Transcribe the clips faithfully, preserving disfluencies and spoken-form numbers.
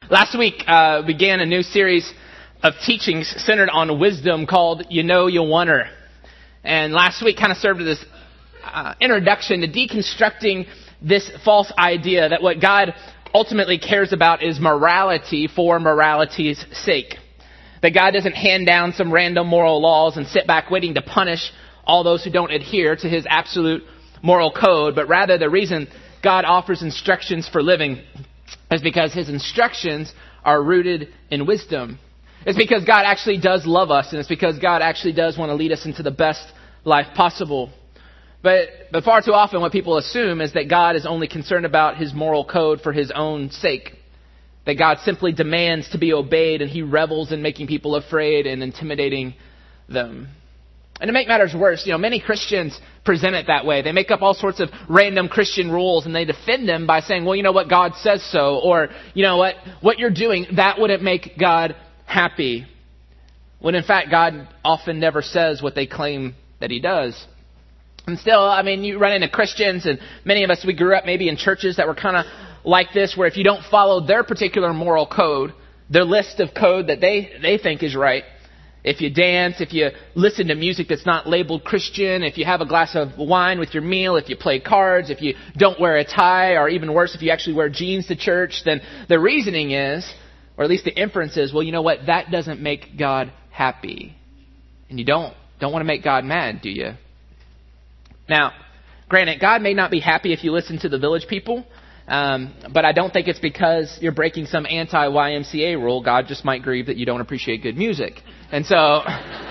Last week uh, began a new series of teachings centered on wisdom called You Know You Want Her. And last week kind of served as this uh, introduction to deconstructing this false idea that what God ultimately cares about is morality for morality's sake. That God doesn't hand down some random moral laws and sit back waiting to punish all those who don't adhere to his absolute moral code, but rather the reason God offers instructions for living is because his instructions are rooted in wisdom. It's because God actually does love us, and it's because God actually does want to lead us into the best life possible. But, but far too often what people assume is that God is only concerned about his moral code for his own sake. That God simply demands to be obeyed, and he revels in making people afraid and intimidating them. And to make matters worse, you know, many Christians present it that way. They make up all sorts of random Christian rules and they defend them by saying, well, you know what, God says so. Or, you know what, what you're doing, that wouldn't make God happy. When in fact, God often never says what they claim that he does. And still, I mean, you run into Christians, and many of us, we grew up maybe in churches that were kind of like this, where if you don't follow their particular moral code, their list of code that they, they think is right, if you dance, if you listen to music that's not labeled Christian, if you have a glass of wine with your meal, if you play cards, if you don't wear a tie, or even worse, if you actually wear jeans to church, then the reasoning is, or at least the inference is, well, you know what, that doesn't make God happy. And you don't, don't want to make God mad, do you? Now, granted, God may not be happy if you listen to the Village People, um, but I don't think it's because you're breaking some anti-Y M C A rule. God just might grieve that you don't appreciate good music. And so,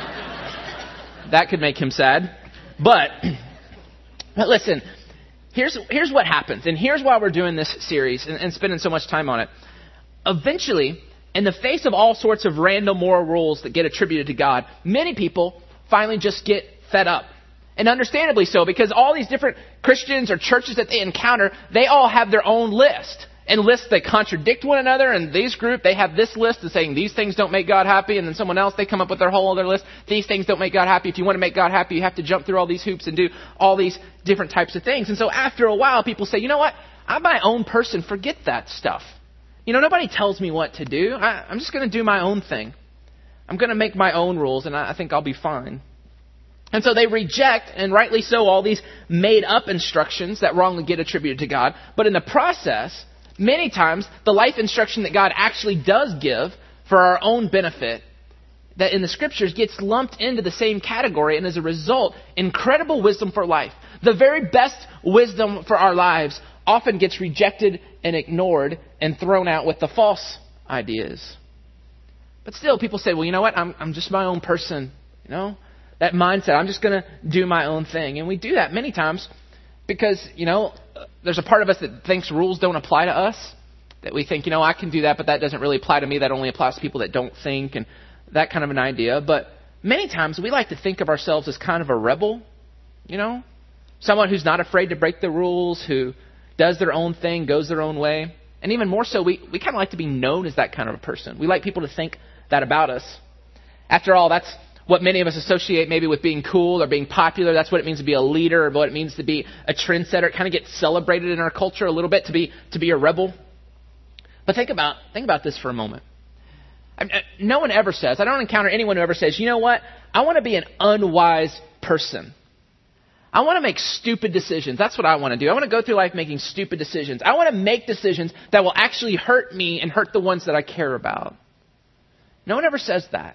that could make him sad. But, but listen, here's here's what happens, and here's why we're doing this series and, and spending so much time on it. Eventually, in the face of all sorts of random moral rules that get attributed to God, many people finally just get fed up. And understandably so, because all these different Christians or churches that they encounter, they all have their own list. And lists that contradict one another. And these group, they have this list of saying these things don't make God happy. And then someone else, they come up with their whole other list. These things don't make God happy. If you want to make God happy, you have to jump through all these hoops and do all these different types of things. And so after a while, people say, you know what? I'm my own person. Forget that stuff. You know, nobody tells me what to do. I, I'm just going to do my own thing. I'm going to make my own rules, and I, I think I'll be fine. And so they reject, and rightly so, all these made-up instructions that wrongly get attributed to God. But in the process, many times, the life instruction that God actually does give for our own benefit, that in the Scriptures gets lumped into the same category, and as a result, incredible wisdom for life, the very best wisdom for our lives, often gets rejected and ignored and thrown out with the false ideas. But still, people say, well, you know what, I'm, I'm just my own person, you know? That mindset, I'm just going to do my own thing. And we do that many times because, you know, there's a part of us that thinks rules don't apply to us. That we think, you know, I can do that, but that doesn't really apply to me. That only applies to people that don't think, and that kind of an idea. But many times we like to think of ourselves as kind of a rebel, you know, someone who's not afraid to break the rules, who does their own thing, goes their own way. And even more so, we, we kind of like to be known as that kind of a person. We like people to think that about us. After all, that's what many of us associate maybe with being cool or being popular. That's what it means to be a leader, or what it means to be a trendsetter. It kind of gets celebrated in our culture a little bit to be to be a rebel. But think about think about this for a moment. I, no one ever says, I don't encounter anyone who ever says, you know what, I want to be an unwise person. I want to make stupid decisions. That's what I want to do. I want to go through life making stupid decisions. I want to make decisions that will actually hurt me and hurt the ones that I care about. No one ever says that.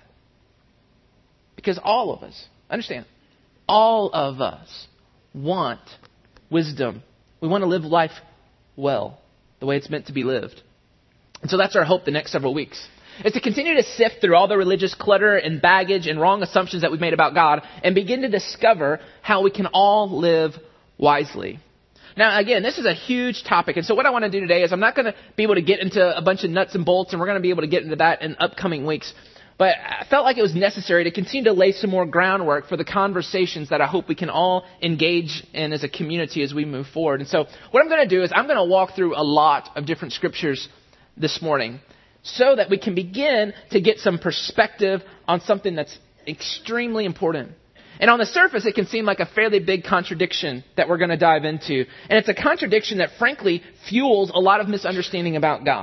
Because all of us, understand, all of us want wisdom. We want to live life well, the way it's meant to be lived. And so that's our hope the next several weeks, is to continue to sift through all the religious clutter and baggage and wrong assumptions that we've made about God and begin to discover how we can all live wisely. Now, again, this is a huge topic. And so what I want to do today is I'm not going to be able to get into a bunch of nuts and bolts, and we're going to be able to get into that in upcoming weeks. But I felt like it was necessary to continue to lay some more groundwork for the conversations that I hope we can all engage in as a community as we move forward. And so what I'm going to do is I'm going to walk through a lot of different scriptures this morning so that we can begin to get some perspective on something that's extremely important. And on the surface, it can seem like a fairly big contradiction that we're going to dive into. And it's a contradiction that, frankly, fuels a lot of misunderstanding about God.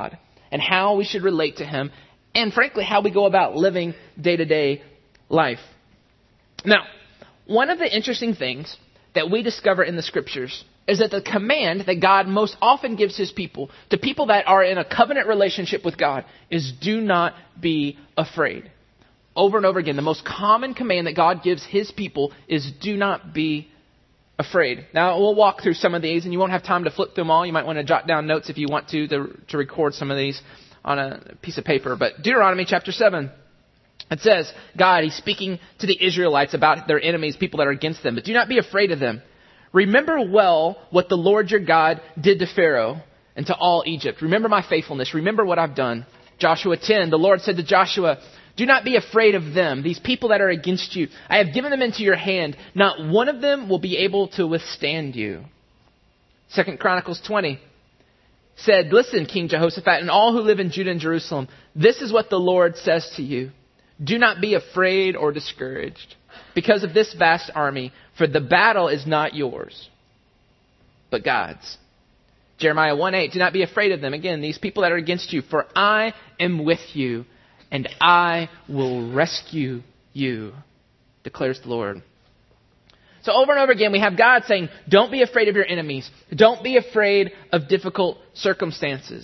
and how we should relate to him, and frankly, how we go about living day-to-day life. Now, one of the interesting things that we discover in the scriptures is that the command that God most often gives his people, to people that are in a covenant relationship with God, is do not be afraid. Over and over again, the most common command that God gives his people is do not be afraid. Now, we'll walk through some of these, and you won't have time to flip through them all. You might want to jot down notes if you want to, to, to record some of these on a piece of paper. But Deuteronomy chapter seven, it says, God, he's speaking to the Israelites about their enemies, people that are against them. But do not be afraid of them. Remember well what the Lord your God did to Pharaoh and to all Egypt. Remember my faithfulness. Remember what I've done. Joshua ten, the Lord said to Joshua, do not be afraid of them, these people that are against you. I have given them into your hand. Not one of them will be able to withstand you. Second Chronicles twenty said, listen, King Jehoshaphat, and all who live in Judah and Jerusalem, this is what the Lord says to you. Do not be afraid or discouraged because of this vast army, for the battle is not yours, but God's. Jeremiah one eight, do not be afraid of them. Again, these people that are against you, for I am with you, and I will rescue you, declares the Lord. So over and over again, we have God saying, don't be afraid of your enemies. Don't be afraid of difficult circumstances.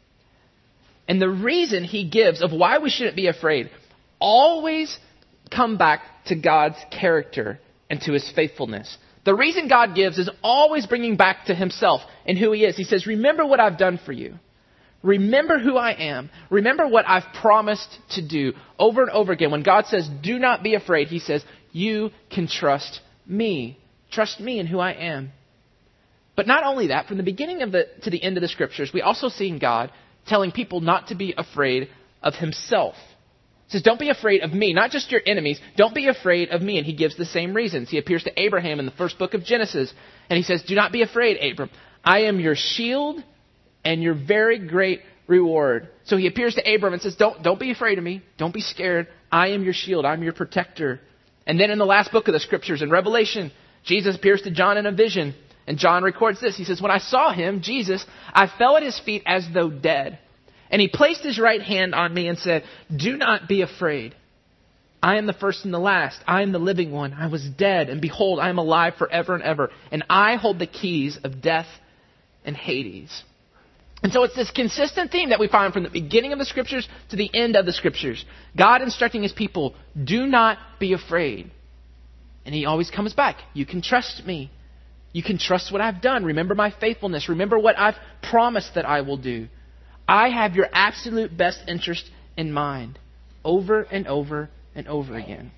And the reason he gives of why we shouldn't be afraid always come back to God's character and to his faithfulness. The reason God gives is always bringing back to himself and who he is. He says, remember what I've done for you. Remember who I am. Remember what I've promised to do. Over and over again, when God says, do not be afraid, he says, you can trust me. Trust me in who I am. But not only that, from the beginning of the to the end of the scriptures, we also see God telling people not to be afraid of himself. He says, don't be afraid of me, not just your enemies. Don't be afraid of me. And he gives the same reasons. He appears to Abraham in the first book of Genesis. And he says, do not be afraid, Abram. I am your shield and your very great reward. So he appears to Abram and says, don't, don't be afraid of me. Don't be scared. I am your shield. I'm your protector. And then in the last book of the scriptures, in Revelation, Jesus appears to John in a vision. And John records this. He says, when I saw him, Jesus, I fell at his feet as though dead. And he placed his right hand on me and said, do not be afraid. I am the first and the last. I am the living one. I was dead, and behold, I am alive forever and ever. And I hold the keys of death and Hades. And so it's this consistent theme that we find from the beginning of the scriptures to the end of the scriptures. God instructing his people, do not be afraid. And he always comes back. You can trust me. You can trust what I've done. Remember my faithfulness. Remember what I've promised that I will do. I have your absolute best interest in mind. Over and over and over again.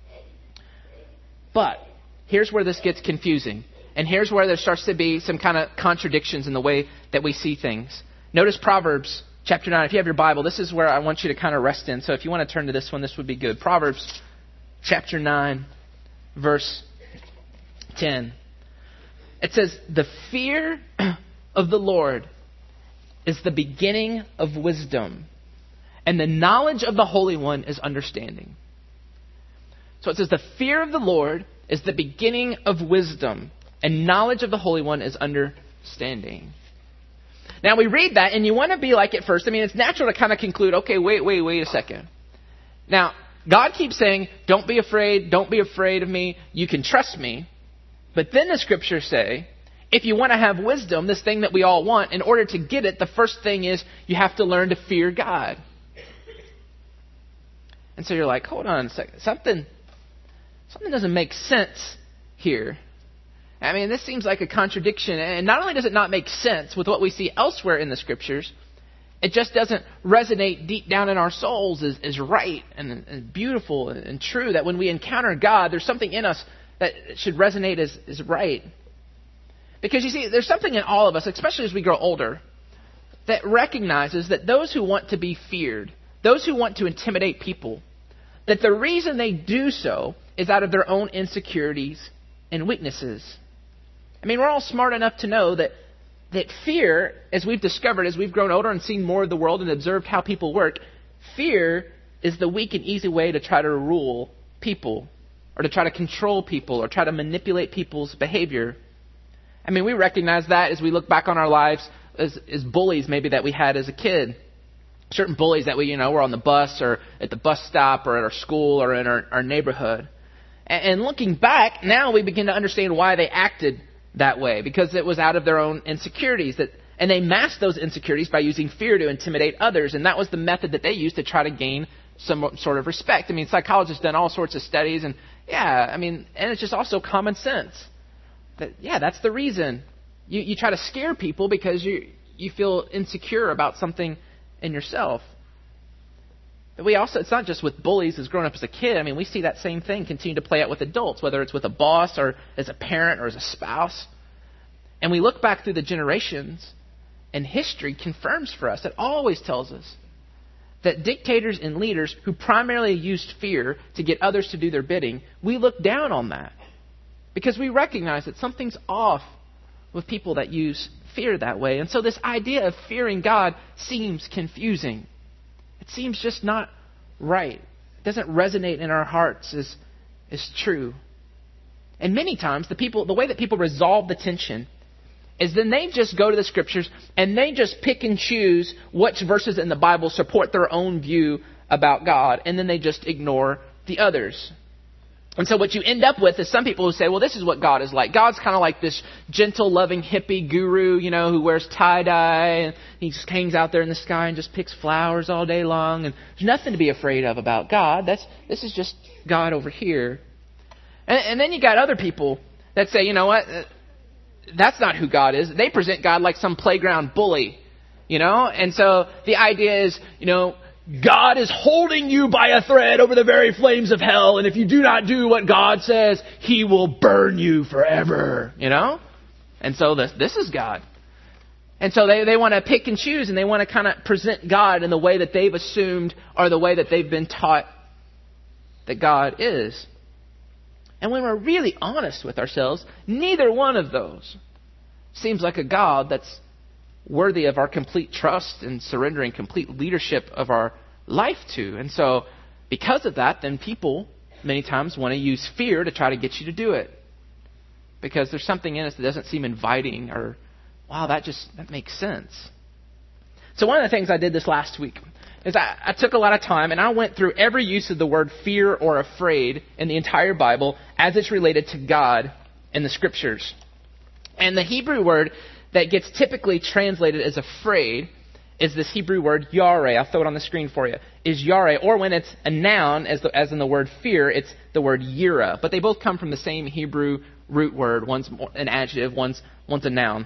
But here's where this gets confusing. And here's where there starts to be some kind of contradictions in the way that we see things. Notice Proverbs chapter nine. If you have your Bible, this is where I want you to kind of rest in. So if you want to turn to this one, this would be good. Proverbs chapter nine, verse ten. It says, the fear of the Lord is the beginning of wisdom, and the knowledge of the Holy One is understanding. So it says, the fear of the Lord is the beginning of wisdom, and knowledge of the Holy One is understanding. Now we read that, and you want to be like at first. I mean, it's natural to kind of conclude, okay, wait, wait, wait a second. Now, God keeps saying, don't be afraid, don't be afraid of me, you can trust me. But then the scriptures say, if you want to have wisdom, this thing that we all want, in order to get it, the first thing is you have to learn to fear God. And so you're like, hold on a second, something, something doesn't make sense here. I mean, this seems like a contradiction. And not only does it not make sense with what we see elsewhere in the scriptures, it just doesn't resonate deep down in our souls as, as right and, and beautiful and true, that when we encounter God, there's something in us that should resonate as, as right. Because you see, there's something in all of us, especially as we grow older, that recognizes that those who want to be feared, those who want to intimidate people, that the reason they do so is out of their own insecurities and weaknesses. I mean, we're all smart enough to know that that fear, as we've discovered, as we've grown older and seen more of the world and observed how people work, fear is the weak and easy way to try to rule people, or to try to control people, or try to manipulate people's behavior. I mean, we recognize that as we look back on our lives as, as bullies maybe that we had as a kid. certain bullies that we, you know, were on the bus or at the bus stop or at our school or in our, our neighborhood. And, and looking back, now we begin to understand why they acted that way, because it was out of their own insecurities. That, and they masked those insecurities by using fear to intimidate others. And that was the method that they used to try to gain some sort of respect. I mean, psychologists have done all sorts of studies, and yeah, I mean, and it's just also common sense. That, yeah, that's the reason. You, you try to scare people because you you feel insecure about something in yourself. But we also, it's not just with bullies as growing up as a kid. I mean, we see that same thing continue to play out with adults, whether it's with a boss or as a parent or as a spouse. And we look back through the generations, and history confirms for us, it always tells us, that dictators and leaders who primarily used fear to get others to do their bidding, we look down on that. Because we recognize that something's off with people that use fear that way. And so this idea of fearing God seems confusing. It seems just not right. It doesn't resonate in our hearts as, as true. And many times, the people, the way that people resolve the tension is then they just go to the Scriptures and they just pick and choose which verses in the Bible support their own view about God, and then they just ignore the others. And so what you end up with is some people who say, well, this is what God is like. God's kind of like this gentle, loving, hippie guru, you know, who wears tie-dye, and he just hangs out there in the sky and just picks flowers all day long, and there's nothing to be afraid of about God. That's This is just God over here. And, and then you got other people that say, you know what, that's not who God is. They present God like some playground bully, you know? And so the idea is, you know, God is holding you by a thread over the very flames of hell, and if you do not do what God says, He will burn you forever, you know? And so this, this is God. And so they, they want to pick and choose, and they want to kind of present God in the way that they've assumed or the way that they've been taught that God is. And when we're really honest with ourselves, neither one of those seems like a God that's worthy of our complete trust and surrendering complete leadership of our life to. And so because of that, then people many times want to use fear to try to get you to do it. Because there's something in us that doesn't seem inviting, or, wow, that just that makes sense. So one of the things I did this last week is I, I took a lot of time and I went through every use of the word fear or afraid in the entire Bible as it's related to God in the Scriptures. And the Hebrew word that gets typically translated as afraid is this Hebrew word yareh. I'll throw it on the screen for you. Is yareh, or when it's a noun, as, the, as in the word fear, it's the word yira. But they both come from the same Hebrew root word. One's an adjective, one's, one's a noun.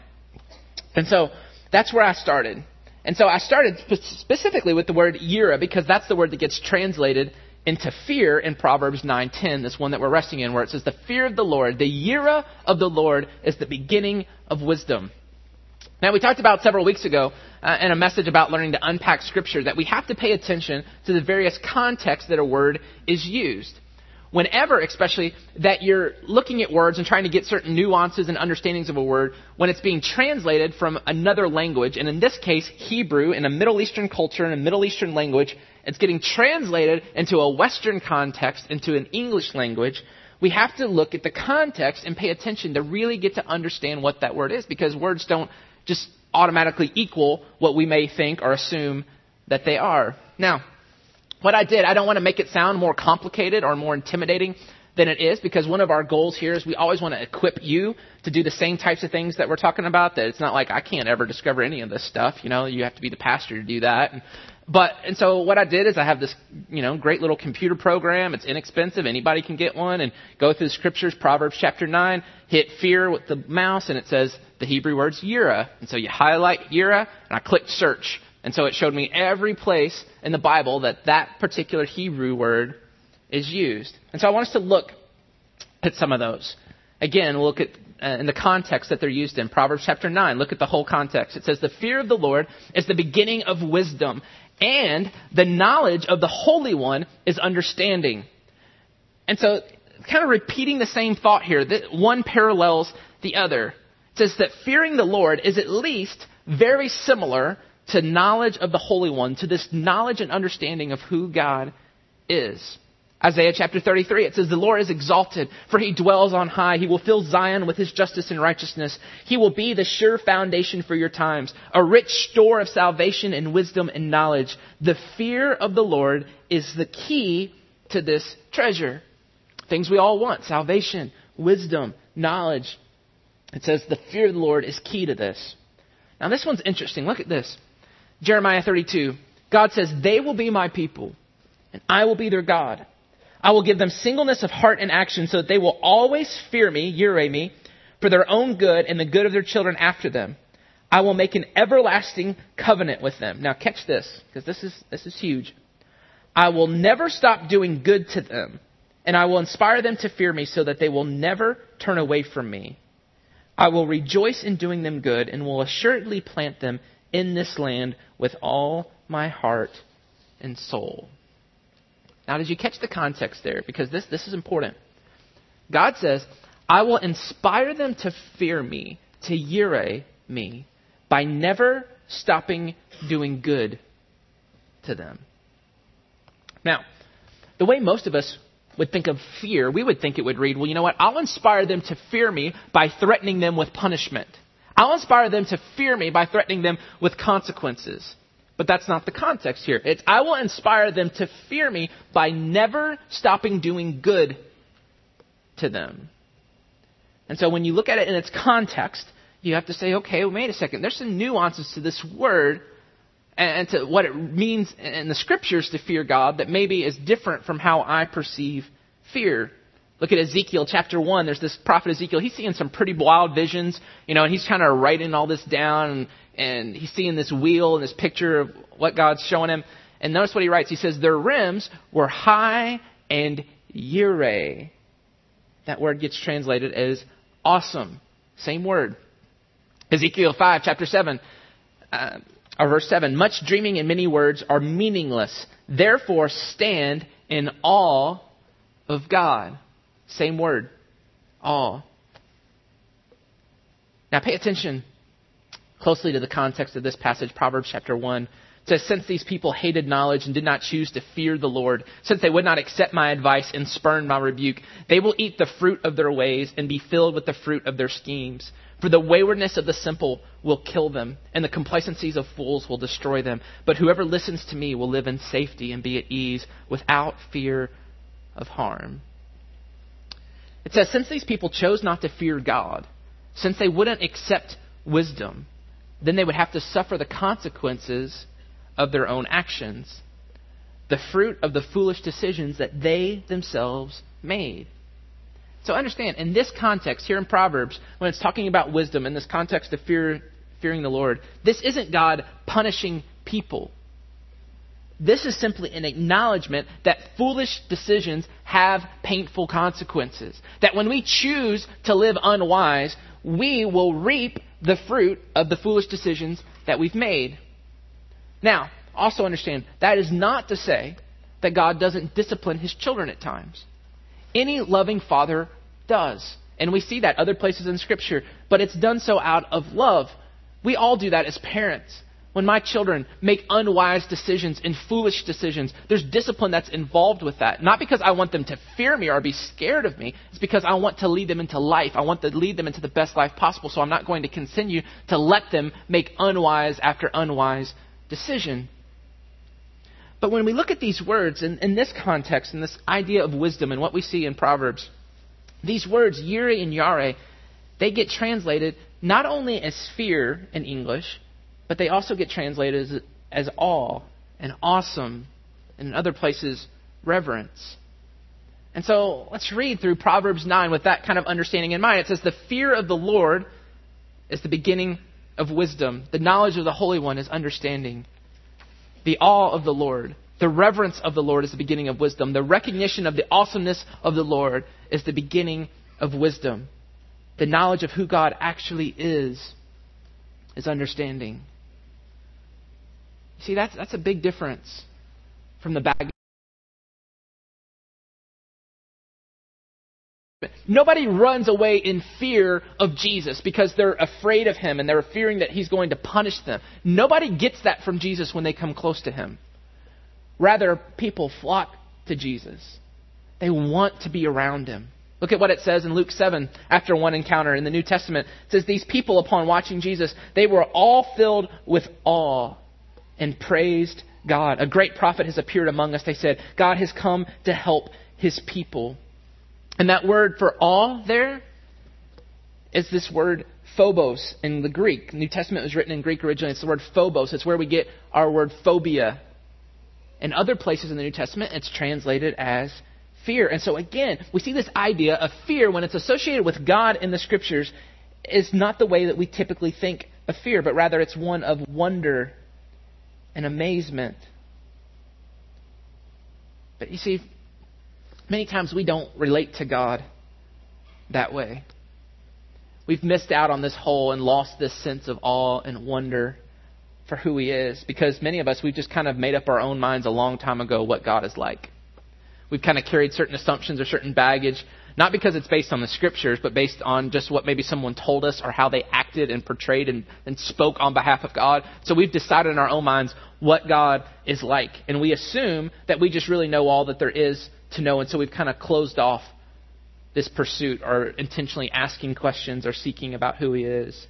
And so that's where I started. And so I started specifically with the word yira because that's the word that gets translated into fear in Proverbs nine ten, this one that we're resting in, where it says, the fear of the Lord, the yira of the Lord is the beginning of wisdom. Now, we talked about several weeks ago uh, in a message about learning to unpack Scripture that we have to pay attention to the various contexts that a word is used. Whenever, especially, that you're looking at words and trying to get certain nuances and understandings of a word, when it's being translated from another language, and in this case, Hebrew, in a Middle Eastern culture, in a Middle Eastern language, it's getting translated into a Western context, into an English language, we have to look at the context and pay attention to really get to understand what that word is, because words don't just automatically equal what we may think or assume that they are. Now, what I did, I don't want to make it sound more complicated or more intimidating than it is, because one of our goals here is we always want to equip you to do the same types of things that we're talking about, that it's not like I can't ever discover any of this stuff. You know, you have to be the pastor to do that. And, but, and so what I did is I have this, you know, great little computer program. It's inexpensive. Anybody can get one, and go through the Scriptures, Proverbs chapter nine, hit fear with the mouse, and it says the Hebrew words yira. And so you highlight yira, and I clicked search. And so it showed me every place in the Bible that that particular Hebrew word is used. And so I want us to look at some of those. Again, we'll look at uh, in the context that they're used in. Proverbs chapter nine, look at the whole context. It says, the fear of the Lord is the beginning of wisdom, and the knowledge of the Holy One is understanding. And so kind of repeating the same thought here, that one parallels the other. It says that fearing the Lord is at least very similar to knowledge of the Holy One, to this knowledge and understanding of who God is. Isaiah chapter thirty-three, it says, the Lord is exalted, for he dwells on high. He will fill Zion with his justice and righteousness. He will be the sure foundation for your times, a rich store of salvation and wisdom and knowledge. The fear of the Lord is the key to this treasure. Things we all want: salvation, wisdom, knowledge. It says the fear of the Lord is key to this. Now this one's interesting. Look at this. Jeremiah thirty-two. God says, they will be my people, and I will be their God. I will give them singleness of heart and action so that they will always fear me, yireh me, for their own good and the good of their children after them. I will make an everlasting covenant with them. Now catch this, because this is this is huge. I will never stop doing good to them, and I will inspire them to fear me so that they will never turn away from me. I will rejoice in doing them good and will assuredly plant them in this land with all my heart and soul. Now, did you catch the context there? Because this, this is important. God says, I will inspire them to fear me, to yireh me, by never stopping doing good to them. Now, the way most of us would think of fear, we would think it would read, well, you know what? I'll inspire them to fear me by threatening them with punishment. I'll inspire them to fear me by threatening them with consequences. But that's not the context here. It's, I will inspire them to fear me by never stopping doing good to them. And so when you look at it in its context, you have to say, okay, well, wait a second. There's some nuances to this word and to what it means in the scriptures to fear God that maybe is different from how I perceive fear. Look at Ezekiel chapter one. There's this prophet Ezekiel. He's seeing some pretty wild visions, you know, and he's kind of writing all this down, and, and he's seeing this wheel and this picture of what God's showing him. And notice what he writes. He says, their rims were high and yireh. That word gets translated as awesome. Same word. Ezekiel five, chapter seven, uh, or verse seven. Much dreaming and many words are meaningless. Therefore stand in awe of God. Same word. Awe. Now pay attention closely to the context of this passage. Proverbs chapter one. It says, since these people hated knowledge and did not choose to fear the Lord, since they would not accept my advice and spurn my rebuke, they will eat the fruit of their ways and be filled with the fruit of their schemes. For the waywardness of the simple will kill them, and the complacencies of fools will destroy them. But whoever listens to me will live in safety and be at ease without fear of harm. It says, since these people chose not to fear God, since they wouldn't accept wisdom, then they would have to suffer the consequences of their own actions, the fruit of the foolish decisions that they themselves made. So understand, in this context, here in Proverbs, when it's talking about wisdom, in this context of fear, fearing the Lord, this isn't God punishing people. This is simply an acknowledgement that foolish decisions have painful consequences. That when we choose to live unwise, we will reap the fruit of the foolish decisions that we've made. Now, also understand, that is not to say that God doesn't discipline his children at times. Any loving father does. And we see that other places in Scripture. But it's done so out of love. We all do that as parents. When my children make unwise decisions and foolish decisions, there's discipline that's involved with that. Not because I want them to fear me or be scared of me. It's because I want to lead them into life. I want to lead them into the best life possible. So I'm not going to continue to let them make unwise after unwise decision. But when we look at these words in, in this context, in this idea of wisdom and what we see in Proverbs, these words, yireh and yareh, they get translated not only as fear in English, but they also get translated as, as awe and awesome, and in other places, reverence. And so let's read through Proverbs nine with that kind of understanding in mind. It says, the fear of the Lord is the beginning of wisdom. The knowledge of the Holy One is understanding. The awe of the Lord, the reverence of the Lord is the beginning of wisdom. The recognition of the awesomeness of the Lord is the beginning of wisdom. The knowledge of who God actually is is understanding. See, that's that's a big difference from the bag. Nobody runs away in fear of Jesus because they're afraid of him and they're fearing that he's going to punish them. Nobody gets that from Jesus when they come close to him. Rather, people flock to Jesus They want to be around him. Look at what it says in Luke seven after one encounter in the New Testament. It says, these people, upon watching Jesus, they were all filled with awe and praised God. A great prophet has appeared among us. They said, God has come to help his people. And that word for awe there is this word phobos in the Greek. The New Testament was written in Greek originally. It's the word phobos. It's where we get our word phobia. In other places in the New Testament, it's translated as fear. And so again, we see this idea of fear when it's associated with God in the Scriptures is not the way that we typically think of fear, but rather it's one of wonder and amazement. But you see, many times we don't relate to God that way. We've missed out on this whole and lost this sense of awe and wonder for who he is, because many of us, we've just kind of made up our own minds a long time ago what God is like. We've kind of carried certain assumptions or certain baggage, not because it's based on the Scriptures, but based on just what maybe someone told us or how they acted and portrayed and, and spoke on behalf of God. So we've decided in our own minds what God is like. And we assume that we just really know all that there is to know. And so we've kind of closed off this pursuit or intentionally asking questions or seeking about who he is.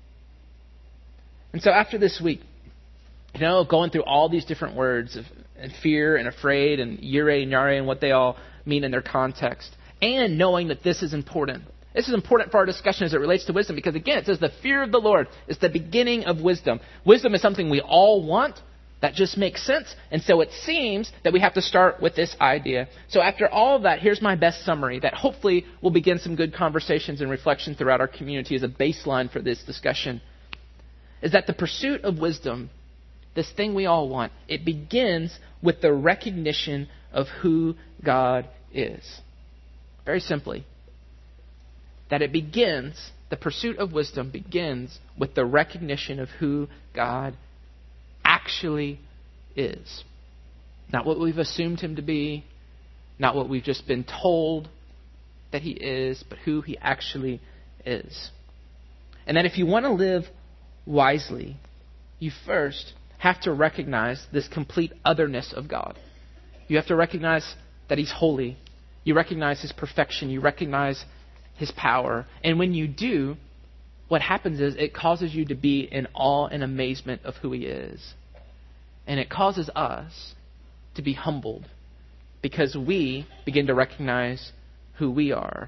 And so after this week, you know, going through all these different words of and fear and afraid and yire and yare and what they all mean in their context, and knowing that this is important. This is important for our discussion as it relates to wisdom, because again, it says the fear of the Lord is the beginning of wisdom. Wisdom is something we all want. That just makes sense. And so it seems that we have to start with this idea. So after all of that, here's my best summary that hopefully will begin some good conversations and reflection throughout our community as a baseline for this discussion. Is that the pursuit of wisdom, this thing we all want, it begins with the recognition of who God is. Very simply. That it begins, the pursuit of wisdom begins with the recognition of who God actually is. Not what we've assumed him to be, not what we've just been told that he is, but who he actually is. And that if you want to live wisely, you first have to recognize this complete otherness of God. You have to recognize that he's holy. You recognize his perfection. You recognize his power. And when you do, what happens is it causes you to be in awe and amazement of who he is. And it causes us to be humbled because we begin to recognize who we are.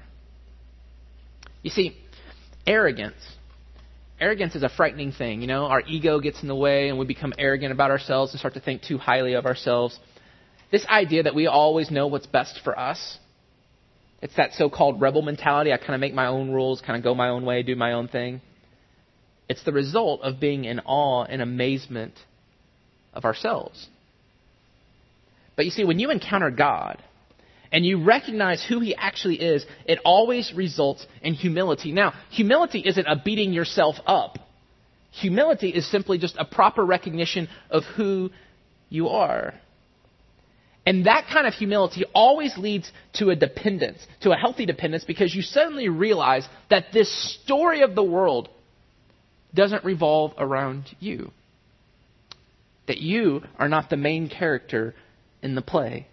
You see, arrogance. Arrogance is a frightening thing. You know, our ego gets in the way and we become arrogant about ourselves and start to think too highly of ourselves. This idea that we always know what's best for us. It's that so-called rebel mentality. I kind of make my own rules, kind of go my own way, do my own thing. It's the result of being in awe and amazement of ourselves. But you see, when you encounter God and you recognize who he actually is, it always results in humility. Now, humility isn't a beating yourself up. Humility is simply just a proper recognition of who you are. And that kind of humility always leads to a dependence, to a healthy dependence, because you suddenly realize that this story of the world doesn't revolve around you. That you are not the main character in the play.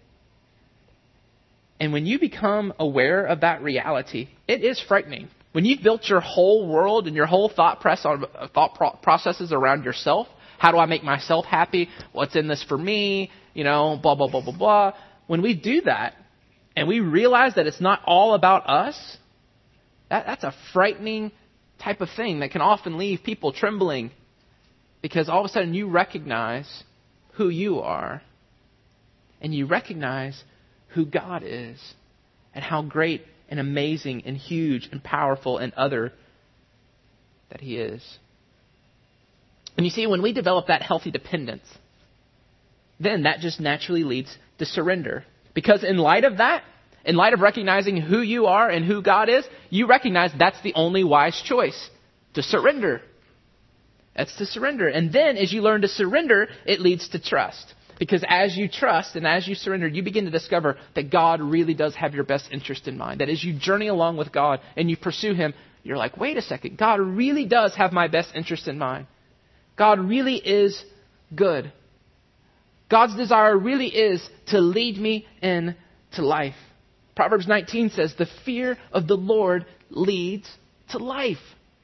And when you become aware of that reality, it is frightening. When you've built your whole world and your whole thought press on thought pro- processes around yourself, how do I make myself happy? What's in this for me? You know, blah, blah, blah, blah, blah. When we do that and we realize that it's not all about us, that, that's a frightening type of thing that can often leave people trembling, because all of a sudden you recognize who you are and you recognize who God is and how great and amazing and huge and powerful and other that he is. And you see, when we develop that healthy dependence, then that just naturally leads to surrender. Because in light of that, in light of recognizing who you are and who God is, you recognize that's the only wise choice, to surrender. That's to surrender. And then as you learn to surrender, it leads to trust. Because as you trust and as you surrender, you begin to discover that God really does have your best interest in mind. That as you journey along with God and you pursue him, you're like, wait a second, God really does have my best interest in mind. God really is good. God's desire really is to lead me into life. Proverbs nineteen says, the fear of the Lord leads to life.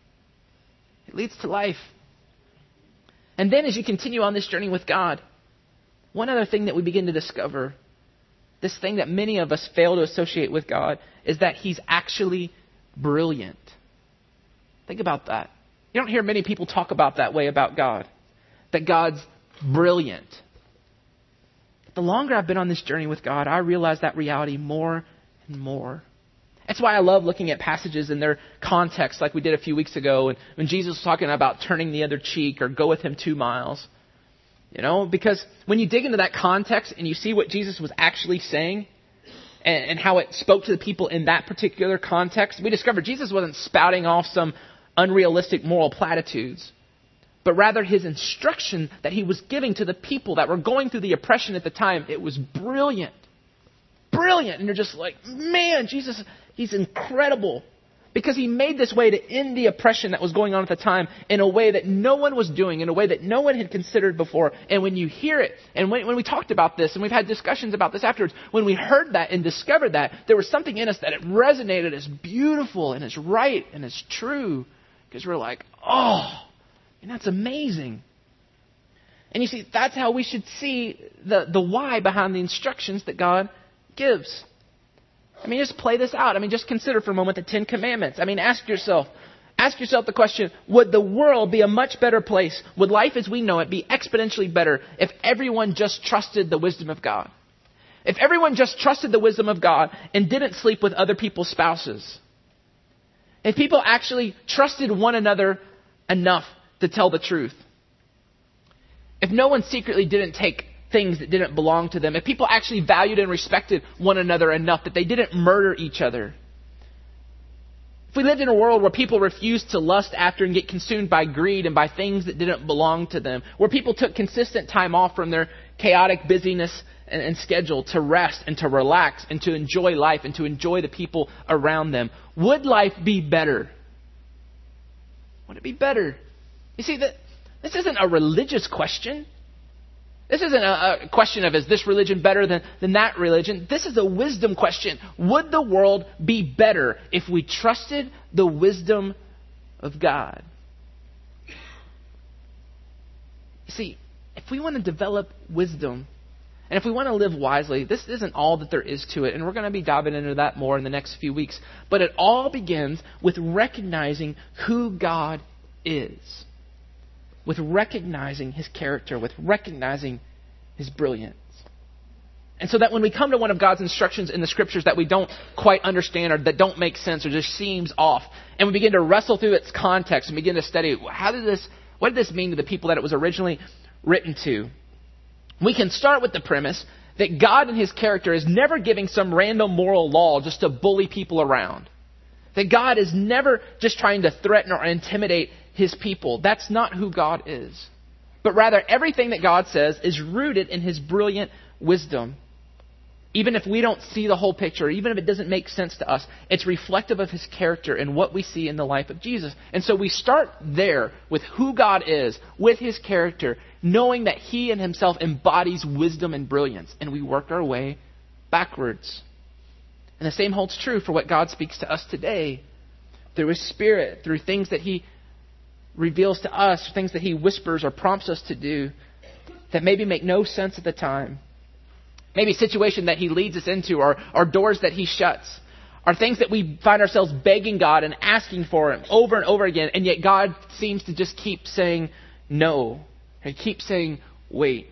It leads to life. And then as you continue on this journey with God, one other thing that we begin to discover, this thing that many of us fail to associate with God, is that He's actually brilliant. Think about that. You don't hear many people talk about that way about God, that God's brilliant. The longer I've been on this journey with God, I realize that reality more and more. That's why I love looking at passages in their context, like we did a few weeks ago, and when Jesus was talking about turning the other cheek or go with Him two miles. You know, because when you dig into that context and you see what Jesus was actually saying and, and how it spoke to the people in that particular context, we discovered Jesus wasn't spouting off some unrealistic moral platitudes, but rather His instruction that He was giving to the people that were going through the oppression at the time. It was brilliant. Brilliant. And you're just like, man, Jesus, He's incredible. Because He made this way to end the oppression that was going on at the time in a way that no one was doing, in a way that no one had considered before. And when you hear it, and when, when we talked about this, and we've had discussions about this afterwards, when we heard that and discovered that, there was something in us that it resonated as beautiful and as right and as true. Because we're like, oh, and that's amazing. And you see, that's how we should see the, the why behind the instructions that God gives. I mean, just play this out. I mean, just consider for a moment the Ten Commandments. I mean, ask yourself, ask yourself the question, would the world be a much better place? Would life as we know it be exponentially better if everyone just trusted the wisdom of God? If everyone just trusted the wisdom of God and didn't sleep with other people's spouses? If people actually trusted one another enough to tell the truth? If no one secretly didn't take things that didn't belong to them, if people actually valued and respected one another enough that they didn't murder each other, if we lived in a world where people refused to lust after and get consumed by greed and by things that didn't belong to them, where people took consistent time off from their chaotic busyness and, and schedule to rest and to relax and to enjoy life and to enjoy the people around them, would life be better? Would it be better? You see, that this isn't a religious question. This isn't a, a question of, is this religion better than, than that religion? This is a wisdom question. Would the world be better if we trusted the wisdom of God? You see, if we want to develop wisdom, and if we want to live wisely, this isn't all that there is to it. And we're going to be diving into that more in the next few weeks. But it all begins with recognizing who God is. With recognizing His character, with recognizing His brilliance. And so that when we come to one of God's instructions in the Scriptures that we don't quite understand or that don't make sense or just seems off, and we begin to wrestle through its context and begin to study, how did this, what did this mean to the people that it was originally written to? We can start with the premise that God and His character is never giving some random moral law just to bully people around. That God is never just trying to threaten or intimidate His people. That's not who God is. But rather, everything that God says is rooted in His brilliant wisdom. Even if we don't see the whole picture, even if it doesn't make sense to us, it's reflective of His character and what we see in the life of Jesus. And so we start there with who God is, with His character, knowing that He in Himself embodies wisdom and brilliance. And we work our way backwards. And the same holds true for what God speaks to us today. Through His Spirit, through things that He reveals to us, things that He whispers or prompts us to do that maybe make no sense at the time. Maybe a situation that He leads us into, or, or doors that He shuts, are things that we find ourselves begging God and asking for Him over and over again, and yet God seems to just keep saying no, and keep saying wait.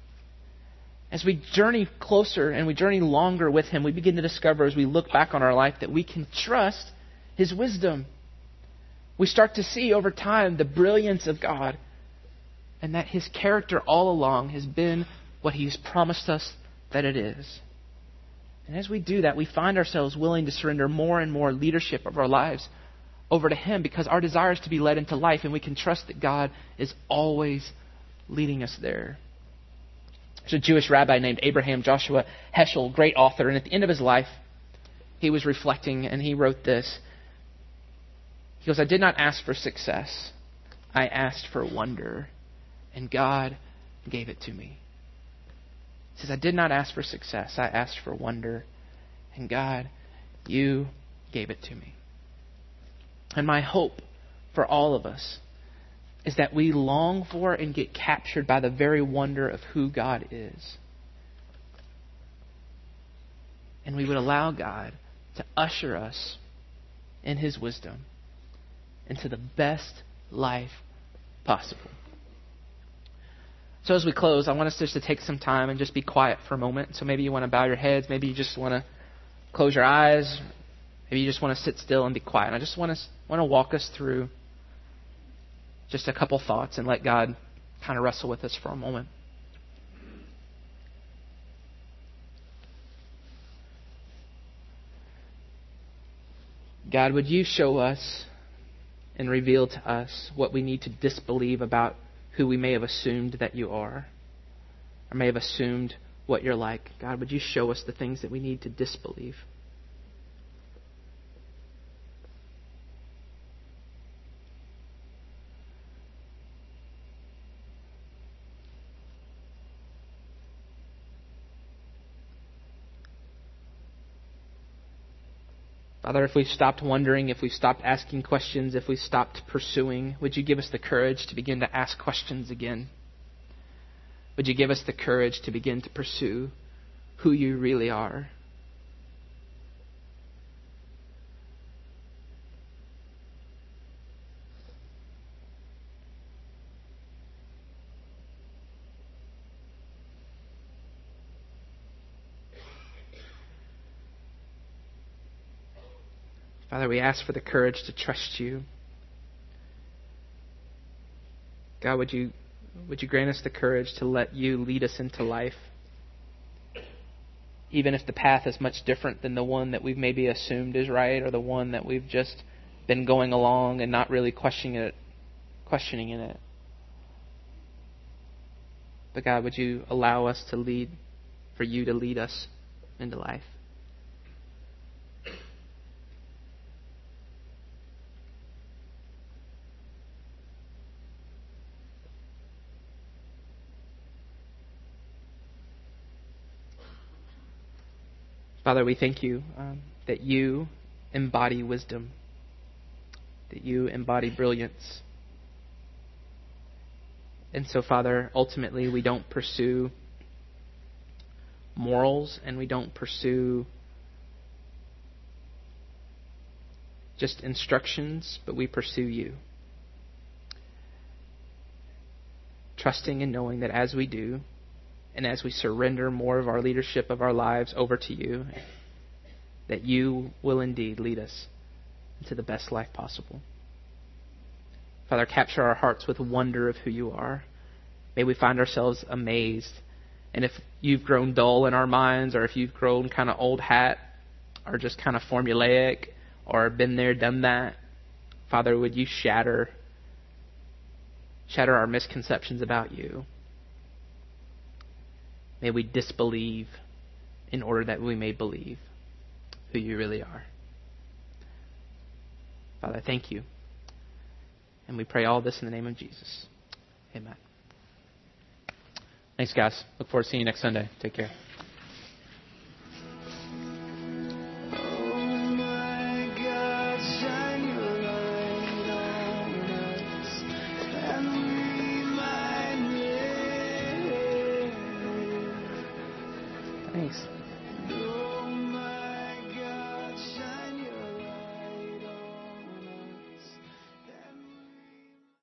As we journey closer and we journey longer with Him, we begin to discover as we look back on our life that we can trust His wisdom. We start to see over time the brilliance of God, and that His character all along has been what He's promised us that it is. And as we do that, we find ourselves willing to surrender more and more leadership of our lives over to Him, because our desire is to be led into life, and we can trust that God is always leading us there. There's a Jewish rabbi named Abraham Joshua Heschel, great author, and at the end of his life, he was reflecting and he wrote this. He goes, "I did not ask for success. I asked for wonder, and God gave it to me." He says, "I did not ask for success. I asked for wonder, And God, you gave it to me. And my hope for all of us is that we long for and get captured by the very wonder of who God is. And we would allow God to usher us in His wisdom into the best life possible. So as we close, I want us just to take some time and just be quiet for a moment. So maybe you want to bow your heads. Maybe you just want to close your eyes. Maybe you just want to sit still and be quiet. And I just want to want to walk us through just a couple thoughts and let God kind of wrestle with us for a moment. God, would you show us and reveal to us what we need to disbelieve about who we may have assumed that you are, or may have assumed what you're like. God, would you show us the things that we need to disbelieve? Father, if we've stopped wondering, if we've stopped asking questions, if we've stopped pursuing, would you give us the courage to begin to ask questions again? Would you give us the courage to begin to pursue who you really are? Father, we ask for the courage to trust you. God, would you would you grant us the courage to let you lead us into life, even if the path is much different than the one that we've maybe assumed is right, or the one that we've just been going along and not really questioning it, questioning in it. But God, would you allow us to lead, for you to lead us into life? Father, we thank you um, that you embody wisdom, that you embody brilliance. And so, Father, ultimately we don't pursue morals and we don't pursue just instructions, but we pursue you. Trusting and knowing that as we do, and as we surrender more of our leadership of our lives over to you, that you will indeed lead us into the best life possible. Father, capture our hearts with wonder of who you are. May we find ourselves amazed. And if you've grown dull in our minds, or if you've grown kind of old hat, or just kind of formulaic, or been there, done that, Father, would you shatter, shatter our misconceptions about you? May we disbelieve in order that we may believe who you really are. Father, thank you. And we pray all this in the name of Jesus. Amen. Thanks, guys. Look forward to seeing you next Sunday. Take care. Thanks.